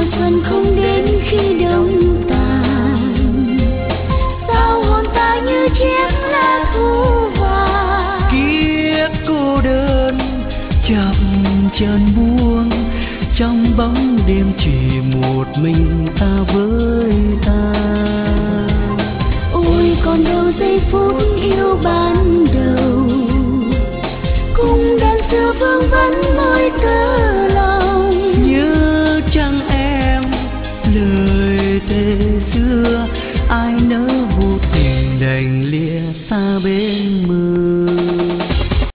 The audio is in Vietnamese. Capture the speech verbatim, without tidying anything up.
xuân không đến khi đông tàn, sao hồn ta như chiếc lá thu vàng. Kiếp cô đơn chập chờn buông, trong bóng đêm chỉ một mình ta với ta. Ôi còn đâu giây phút yêu ban đầu, cùng đàn xưa vương vấn môi tơ